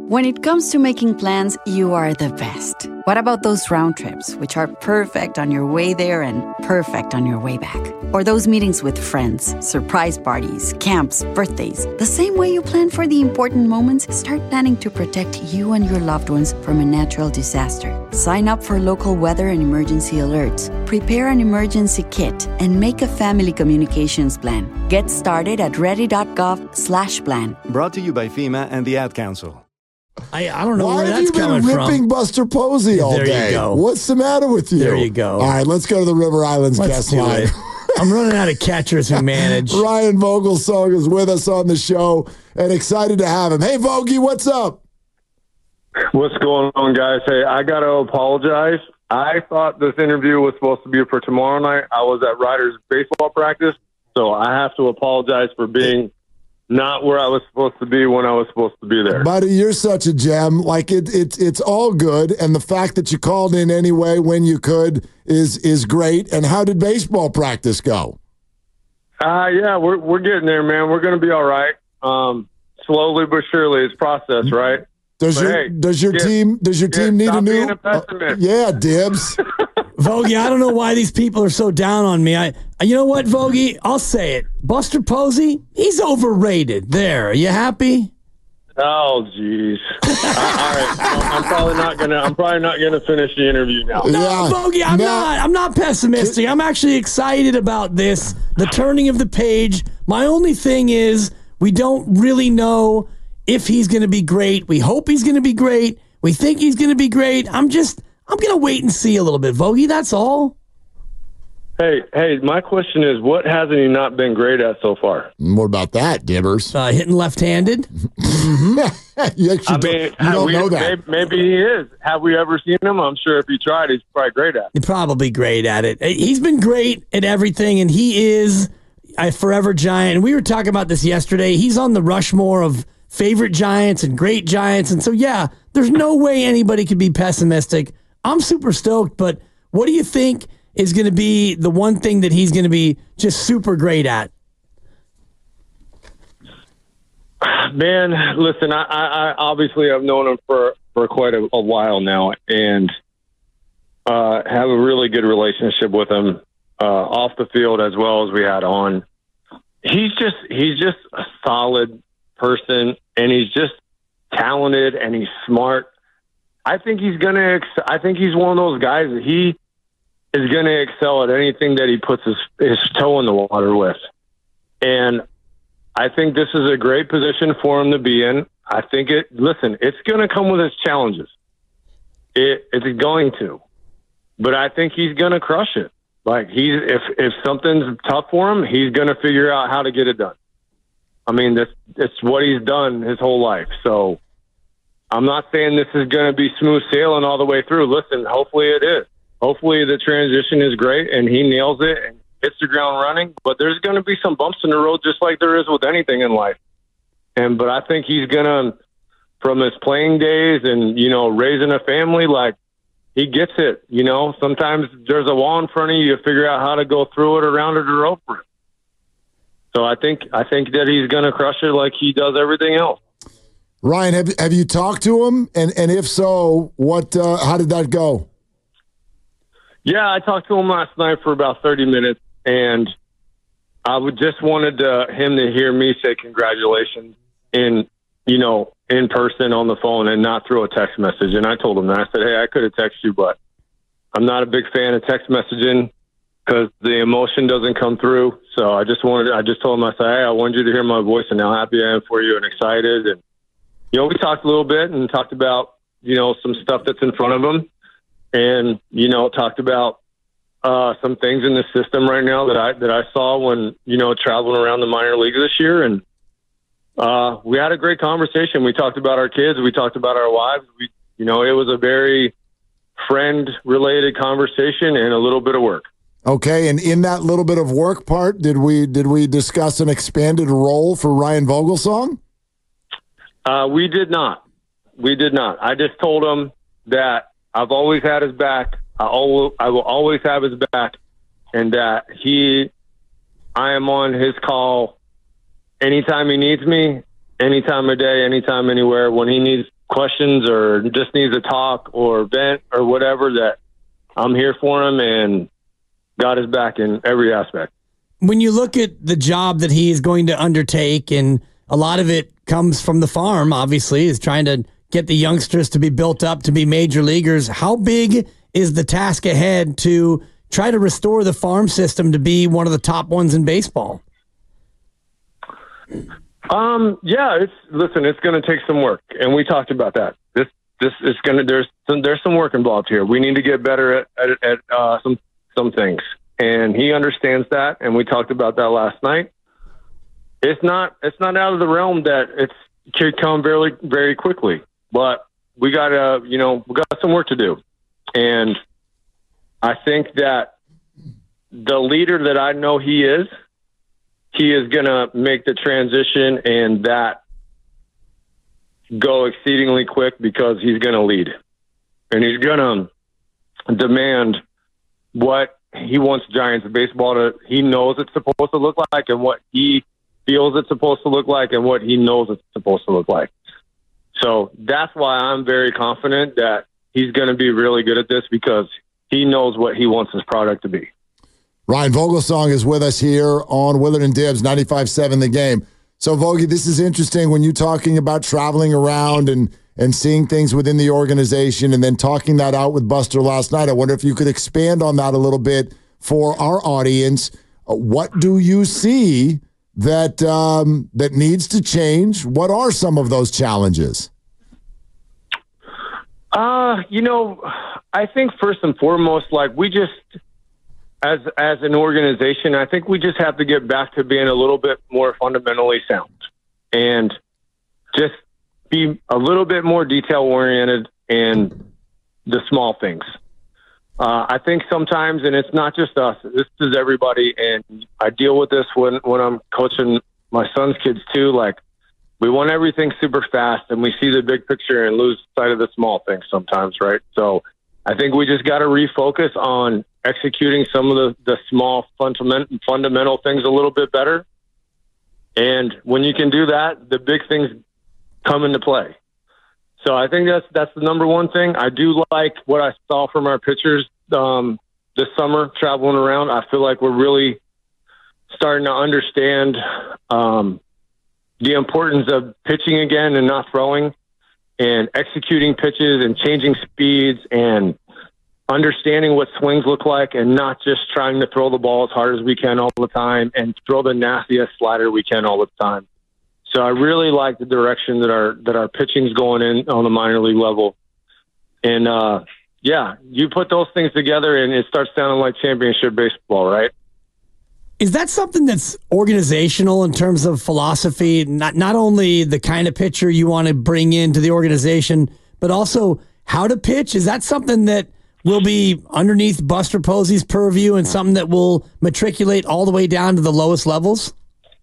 When it comes to making plans, you are the best. What about those round trips, which are perfect on your way there and perfect on your way back? Or those meetings with friends, surprise parties, camps, birthdays. The same way you plan for the important moments, start planning to protect you and your loved ones from a natural disaster. Sign up for local weather and emergency alerts. Prepare an emergency kit and make a family communications plan. Get started at ready.gov/plan. Brought to you by FEMA and the Ad Council. I don't know Why where have that's you been coming ripping from. Buster Posey all There you day? go. What's the matter with you? There you go. All right, let's go to the River Islands Let's guest do line. it. I'm running out of catchers who manage. Ryan Vogelsong is with us on the show and excited to have him. Hey, Vogie, what's up? What's going on, guys? Hey, I got to apologize. I thought this interview was supposed to be for tomorrow night. I was at Riders baseball practice, so I have to apologize for being not where I was supposed to be when I was supposed to be there. Buddy, you're such a gem. Like it's all good, and the fact that you called in anyway when you could is great. And how did baseball practice go? Yeah, we're getting there, man. We're going to be all right. Slowly but surely, it's process, right? Does your team need a new? Being a pessimist. Yeah, Dibs. Vogie, I don't know why these people are so down on me. You know what, Vogie? I'll say it. Buster Posey, he's overrated. There, are you happy? Oh, jeez. All right, I'm probably not gonna finish the interview now. No, Yeah. Vogie, I'm not pessimistic. I'm actually excited about this, the turning of the page. My only thing is we don't really know if he's going to be great. We hope he's going to be great. We think he's going to be great. I'm going to wait and see a little bit, Vogie. That's all. Hey, my question is, what hasn't he not been great at so far? What about that, Dibbers? Hitting left-handed. You don't know that. Maybe he is. Have we ever seen him? I'm sure if he tried, he's probably great at it. He's probably great at it. He's been great at everything, and he is a forever Giant. And we were talking about this yesterday. He's on the Rushmore of favorite Giants and great Giants. And so, yeah, there's no way anybody could be pessimistic. I'm super stoked, but what do you think is going to be the one thing that he's going to be just super great at? Man, listen, I obviously have known him for quite a while now, and have a really good relationship with him off the field as well as we had on. He's just a solid person, and he's just talented, and he's smart. I think he's one of those guys that he is going to excel at anything that he puts his toe in the water with. And I think this is a great position for him to be in. I think it's going to come with its challenges. It's going to, but I think he's going to crush it. Like if something's tough for him, he's going to figure out how to get it done. I mean, it's what he's done his whole life. So I'm not saying this is going to be smooth sailing all the way through. Listen, hopefully it is. Hopefully the transition is great and he nails it and hits the ground running. But there's going to be some bumps in the road, just like there is with anything in life. But I think he's going to, from his playing days and, raising a family, like, he gets it. Sometimes there's a wall in front of you. You figure out how to go through it, around it, or over it. So I think that he's going to crush it like he does everything else. Ryan, have you talked to him? And if so, what? How did that go? Yeah, I talked to him last night for about 30 minutes, and I just wanted him to hear me say congratulations in person on the phone and not through a text message. And I told him that. I said, hey, I could have texted you, but I'm not a big fan of text messaging because the emotion doesn't come through. So I just told him, I said, hey, I wanted you to hear my voice and how happy I am for you and excited. And, we talked a little bit and talked about, some stuff that's in front of him and, talked about some things in the system right now that I saw when, traveling around the minor leagues this year. And we had a great conversation. We talked about our kids. We talked about our wives. It was a very friend-related conversation and a little bit of work. Okay, and in that little bit of work part, did we discuss an expanded role for Ryan Vogelsong? We did not. I just told him that I've always had his back. I will always have his back, and that I am on his call anytime he needs me, any time of day, anytime, anywhere. When he needs questions or just needs to talk or vent or whatever, that I'm here for him and got his back in every aspect. When you look at the job that he is going to undertake, and a lot of it comes from the farm, obviously, is trying to get the youngsters to be built up to be major leaguers. How big is the task ahead to try to restore the farm system to be one of the top ones in baseball? It's going to take some work, and we talked about that. This is going to, there's some work involved here. We need to get better at some things, and he understands that, and we talked about that last night. It's not out of the realm that it could come very, very quickly, but we got some work to do. And I think that the leader that I know he is going to make the transition and that go exceedingly quick, because he's going to lead and he's going to demand what he wants Giants baseball to, he knows it's supposed to look like, and what he feels it's supposed to look like, and what he knows it's supposed to look like. So that's why I'm very confident that he's going to be really good at this, because he knows what he wants his product to be. Ryan Vogelsong is with us here on Willard and Dibbs, 95.7 The Game. So, Vogie, this is interesting when you're talking about traveling around and seeing things within the organization and then talking that out with Buster last night. I wonder if you could expand on that a little bit for our audience. What do you see that needs to change? What are some of those challenges? I think first and foremost, like, we just, as an organization, I think we just have to get back to being a little bit more fundamentally sound and just be a little bit more detail oriented in the small things. I think sometimes, and it's not just us, this is everybody, and I deal with this when I'm coaching my son's kids too. Like, we want everything super fast, and we see the big picture and lose sight of the small things sometimes, right? So I think we just got to refocus on executing some of the small fundamental things a little bit better. And when you can do that, the big things come into play. So I think that's the number one thing. I do like what I saw from our pitchers this summer traveling around. I feel like we're really starting to understand the importance of pitching again and not throwing, and executing pitches and changing speeds and understanding what swings look like, and not just trying to throw the ball as hard as we can all the time and throw the nastiest slider we can all the time. So I really like the direction that our pitching's going in on the minor league level. And you put those things together and it starts sounding like championship baseball, right? Is that something that's organizational in terms of philosophy? Not only the kind of pitcher you want to bring into the organization, but also how to pitch? Is that something that will be underneath Buster Posey's purview and something that will matriculate all the way down to the lowest levels?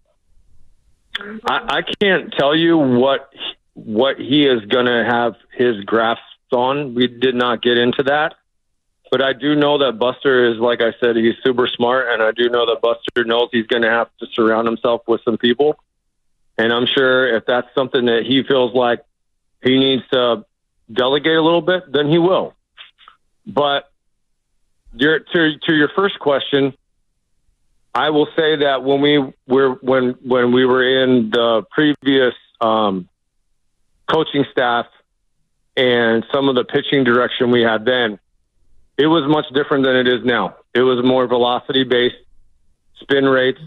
I can't tell you what he is going to have his grasp on. We did not get into that. But I do know that Buster is, like I said, he's super smart, and I do know that Buster knows he's going to have to surround himself with some people. And I'm sure if that's something that he feels like he needs to delegate a little bit, then he will. But to your first question, I will say that when we were in the previous coaching staff and some of the pitching direction we had then, it was much different than it is now. It was more velocity-based, spin rates,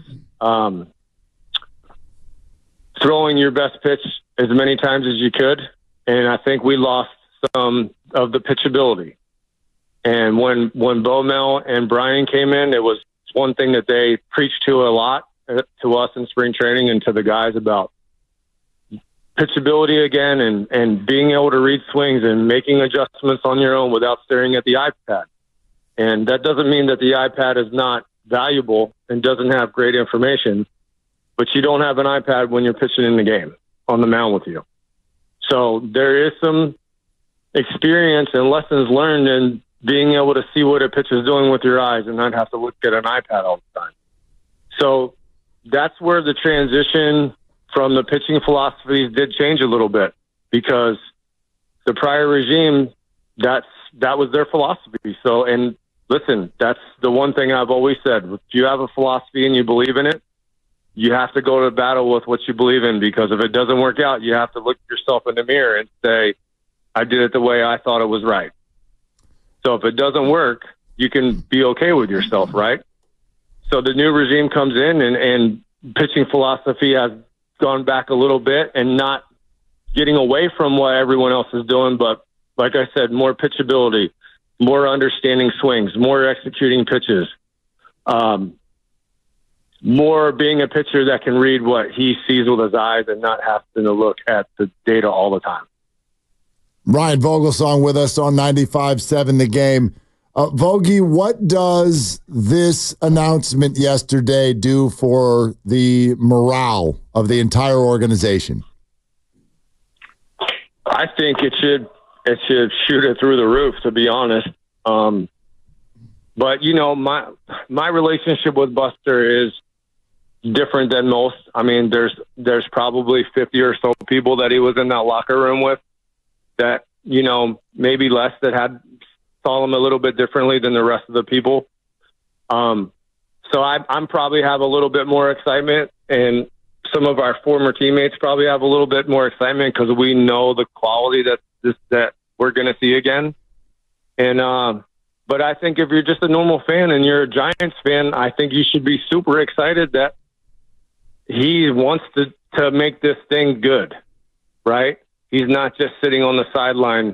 throwing your best pitch as many times as you could. And I think we lost some of the pitchability. And when Bo Mel and Brian came in, it was one thing that they preached to a lot to us in spring training and to the guys about pitchability again, and being able to read swings and making adjustments on your own without staring at the iPad. And that doesn't mean that the iPad is not valuable and doesn't have great information, but you don't have an iPad when you're pitching in the game on the mound with you. So there is some experience and lessons learned in being able to see what a pitch is doing with your eyes and not have to look at an iPad all the time. So that's where the transition from the pitching philosophies did change a little bit, because the prior regime, that was their philosophy. So, and listen, that's the one thing I've always said. If you have a philosophy and you believe in it, you have to go to battle with what you believe in, because if it doesn't work out, you have to look yourself in the mirror and say, I did it the way I thought it was right. So if it doesn't work, you can be okay with yourself, right? So the new regime comes in, and pitching philosophy has gone back a little bit, and not getting away from what everyone else is doing, but like I said, more pitchability, more understanding swings, more executing pitches, more being a pitcher that can read what he sees with his eyes and not having to look at the data all the time. Ryan Vogelsong with us on 95.7 The Game. Vogie, what does this announcement yesterday do for the morale of the entire organization? I think it should shoot it through the roof, to be honest. But you know, my relationship with Buster is different than most. I mean, there's probably 50 or so people that he was in that locker room with that, you know, maybe less, that saw him a little bit differently than the rest of the people. So I'm probably have a little bit more excitement, and some of our former teammates probably have a little bit more excitement because we know the quality that we're going to see again. And but I think if you're just a normal fan and you're a Giants fan, I think you should be super excited that he wants to make this thing good, right? He's not just sitting on the sideline,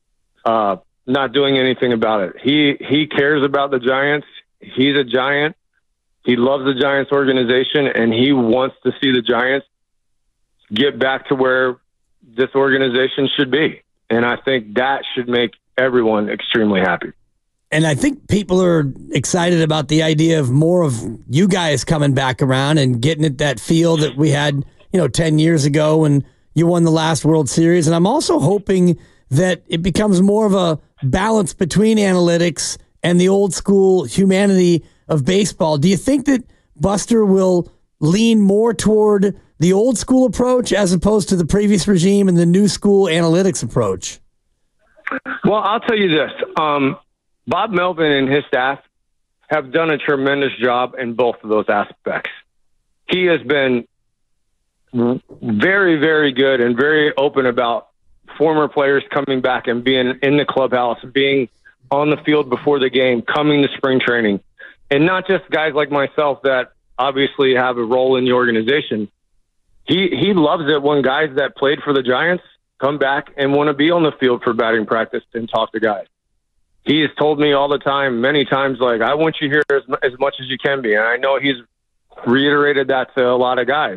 not doing anything about it. He cares about the Giants. He's a Giant. He loves the Giants organization, and he wants to see the Giants get back to where this organization should be. And I think that should make everyone extremely happy. And I think people are excited about the idea of more of you guys coming back around and getting at that feel that we had, 10 years ago when you won the last World Series. And I'm also hoping that it becomes more of a balance between analytics and the old school humanity of baseball. Do you think that Buster will lean more toward the old school approach as opposed to the previous regime and the new school analytics approach? Well, I'll tell you this. Bob Melvin and his staff have done a tremendous job in both of those aspects. He has been very, very good and very open about former players coming back and being in the clubhouse, being on the field before the game, coming to spring training. And not just guys like myself that obviously have a role in the organization. He loves it when guys that played for the Giants come back and want to be on the field for batting practice and talk to guys. He has told me all the time, many times, like, I want you here as much as you can be. And I know he's reiterated that to a lot of guys.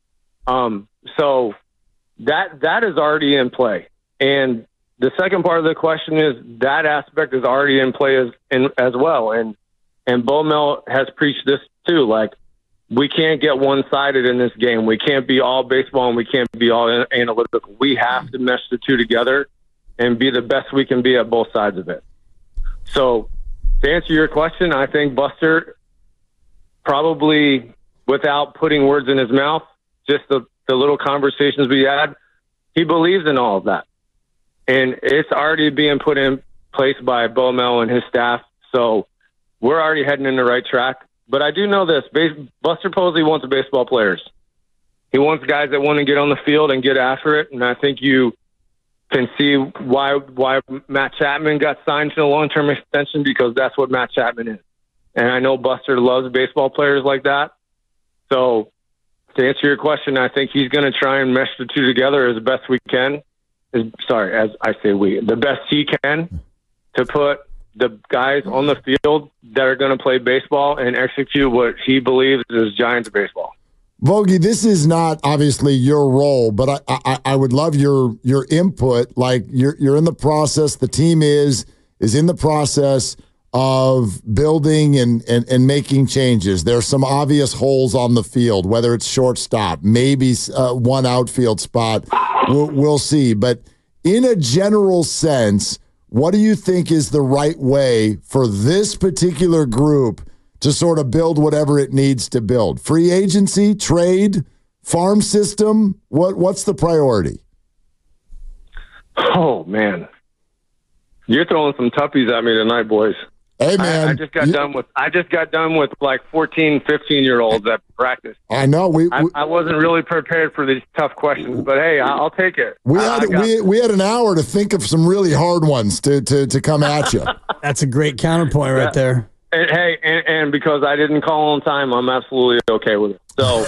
So that is already in play. And the second part of the question is that aspect is already in play as well. And Bo Mel has preached this too. Like, we can't get one-sided in this game. We can't be all baseball and we can't be all analytical. We have to mesh the two together and be the best we can be at both sides of it. So to answer your question, I think Buster probably, without putting words in his mouth, just the little conversations we had, he believes in all of that. And it's already being put in place by Bo Mel and his staff. So we're already heading in the right track. But I do know this. Buster Posey wants baseball players. He wants guys that want to get on the field and get after it. And I think you can see why Matt Chapman got signed to a long-term extension, because that's what Matt Chapman is. And I know Buster loves baseball players like that. So to answer your question, I think he's going to try and mesh the two together as best we can. The best he can, to put the guys on the field that are going to play baseball and execute what he believes is Giants baseball. Vogie, this is not obviously your role, but I would love your input. Like, you're in the process. The team is in the process of building and making changes. There's some obvious holes on the field, whether it's shortstop, maybe one outfield spot. We'll see. But in a general sense, what do you think is the right way for this particular group to sort of build whatever it needs to build? Free agency, trade, farm system? What's the priority? Oh, man. You're throwing some toughies at me tonight, boys. Hey, man. I just got done with like 14, 15-year-olds at practice. I know. I wasn't really prepared for these tough questions, but hey, I'll take it. We had an hour to think of some really hard ones to come at you. That's a great counterpoint right there. And, hey, and because I didn't call on time, I'm absolutely okay with it. So,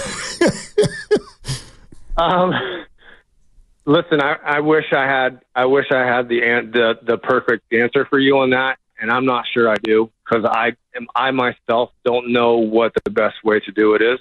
listen, I wish I had the perfect answer for you on that, and I'm not sure I do, because I myself don't know what the best way to do it is.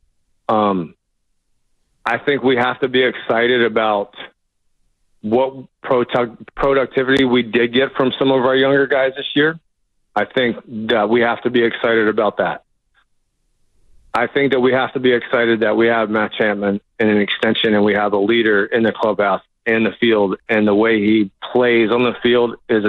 I think we have to be excited about what productivity we did get from some of our younger guys this year. I think that we have to be excited about that. I think that we have to be excited that we have Matt Chapman in an extension, and we have a leader in the clubhouse and the field, and the way he plays on the field is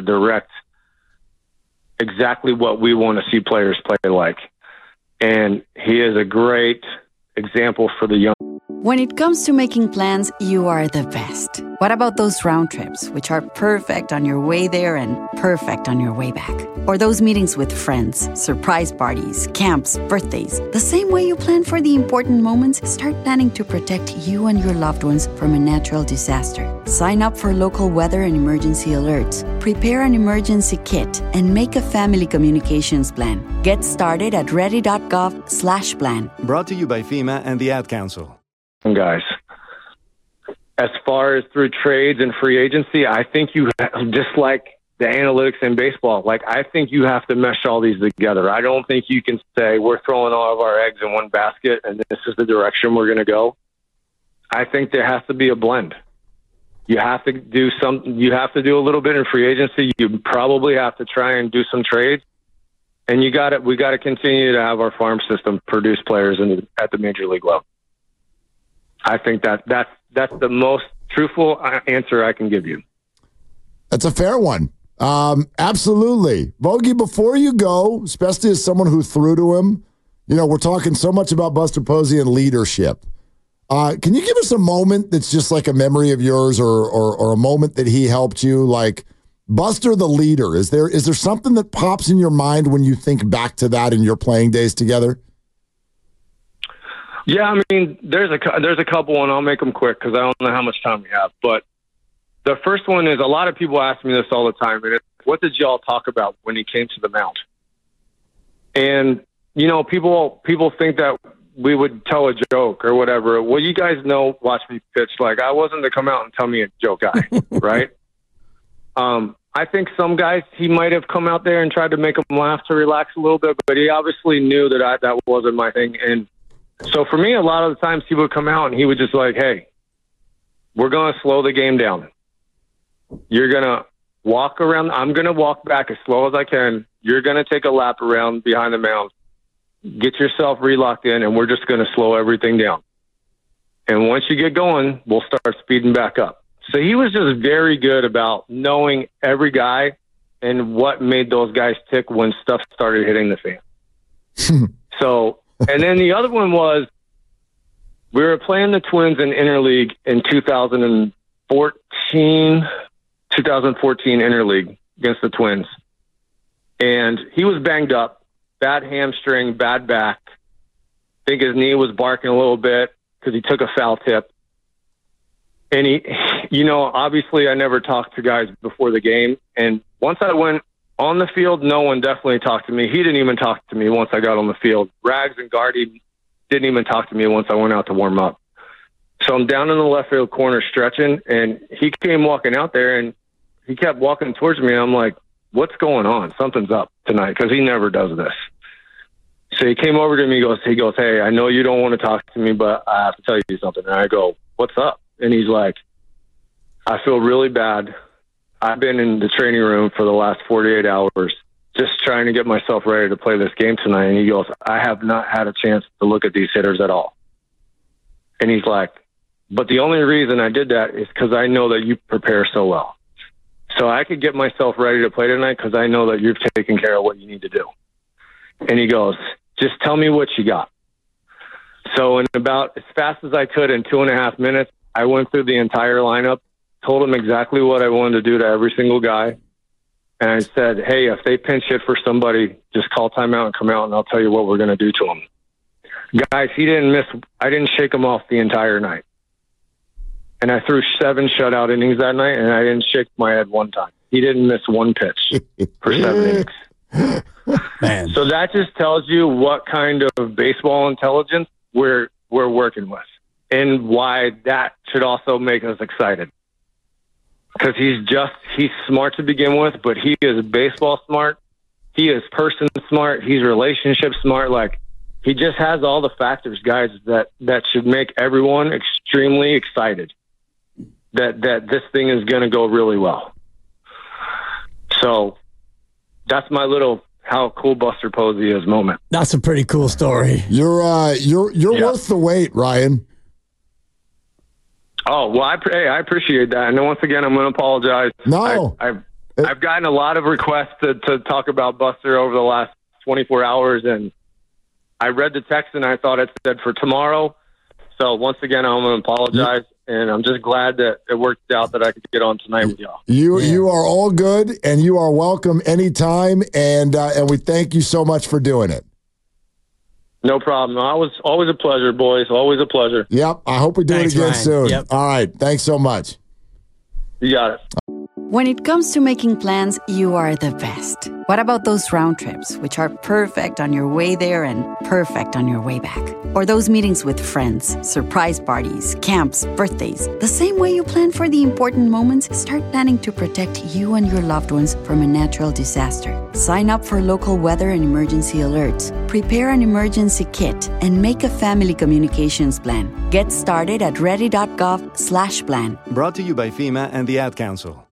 exactly what we want to see players play like. And he is a great example for the young. When it comes to making plans, you are the best. What about those round trips, which are perfect on your way there and perfect on your way back? Or those meetings with friends, surprise parties, camps, birthdays. The same way you plan for the important moments, start planning to protect you and your loved ones from a natural disaster. Sign up for local weather and emergency alerts. Prepare an emergency kit and make a family communications plan. Get started at ready.gov/plan. Brought to you by FEMA and the Ad Council. Guys, as far as through trades and free agency, I think you just like the analytics in baseball. Like, I think you have to mesh all these together. I don't think you can say we're throwing all of our eggs in one basket and this is the direction we're going to go. I think there has to be a blend. You have to do a little bit in free agency. You probably have to try and do some trades, and we got to continue to have our farm system produce players at the major league level. I think that's the most truthful answer I can give you. That's a fair one. Absolutely. Vogie, before you go, especially as someone who threw to him, we're talking so much about Buster Posey and leadership. Can you give us a moment that's just like a memory of yours, or a moment that he helped you? Like Buster the leader, is there something that pops in your mind when you think back to that in your playing days together? Yeah, I mean, there's a couple, and I'll make them quick because I don't know how much time we have. But the first one is, a lot of people ask me this all the time, and it's, what did y'all talk about when he came to the mound? And, people think that we would tell a joke or whatever. Well, you guys watch me pitch. Like, I wasn't to come out and tell me a joke guy, right? I think some guys, he might have come out there and tried to make them laugh to relax a little bit, but he obviously knew that wasn't my thing. And so for me, a lot of the times he would come out and he would just like, hey, we're going to slow the game down. You're going to walk around. I'm going to walk back as slow as I can. You're going to take a lap around behind the mound. Get yourself relocked in, and we're just going to slow everything down. And once you get going, we'll start speeding back up. So he was just very good about knowing every guy and what made those guys tick when stuff started hitting the fan. So... And then the other one was, we were playing the Twins in interleague in 2014 interleague against the Twins. And he was banged up, bad hamstring, bad back. I think his knee was barking a little bit because he took a foul tip. And obviously I never talked to guys before the game. And once I went on the field, no one definitely talked to me. He didn't even talk to me once I got on the field. Rags and Gardy didn't even talk to me once I went out to warm up. So I'm down in the left field corner stretching, and he came walking out there, and he kept walking towards me. And I'm like, what's going on? Something's up tonight, because he never does this. So he came over to me. He goes, hey, I know you don't want to talk to me, but I have to tell you something. And I go, what's up? And he's like, I feel really bad. I've been in the training room for the last 48 hours just trying to get myself ready to play this game tonight. And he goes, I have not had a chance to look at these hitters at all. And he's like, but the only reason I did that is because I know that you prepare so well. So I could get myself ready to play tonight because I know that you've taken care of what you need to do. And he goes, just tell me what you got. So in about as fast as I could in 2.5 minutes, I went through the entire lineup told him exactly what I wanted to do to every single guy. And I said, hey, if they pinch hit for somebody, just call timeout and come out, and I'll tell you what we're going to do to them. Guys, he didn't miss. I didn't shake him off the entire night. And I threw 7 shutout innings that night, and I didn't shake my head one time. He didn't miss one pitch for 7 innings. Man. So that just tells you what kind of baseball intelligence we're working with, and why that should also make us excited. Because he's smart to begin with, but he is baseball smart. He is person smart. He's relationship smart. Like, he just has all the factors, guys, that should make everyone extremely excited that this thing is going to go really well. So that's my little how cool Buster Posey is moment. That's a pretty cool story. You're worth the wait, Ryan. Oh, well, I appreciate that. And then once again, I'm going to apologize. No. I've gotten a lot of requests to talk about Buster over the last 24 hours, and I read the text and I thought it said for tomorrow. So once again, I'm going to apologize, and I'm just glad that it worked out that I could get on tonight with y'all. You are all good, and you are welcome anytime, and we thank you so much for doing it. No problem. Always a pleasure, boys. Always a pleasure. Yep. I hope we do it again Ryan. soon. Yep. All right. Thanks so much. You got it. When it comes to making plans, you are the best. What about those round trips, which are perfect on your way there and perfect on your way back? Or those meetings with friends, surprise parties, camps, birthdays. The same way you plan for the important moments, start planning to protect you and your loved ones from a natural disaster. Sign up for local weather and emergency alerts. Prepare an emergency kit and make a family communications plan. Get started at ready.gov/plan. Brought to you by FEMA and the Ad Council.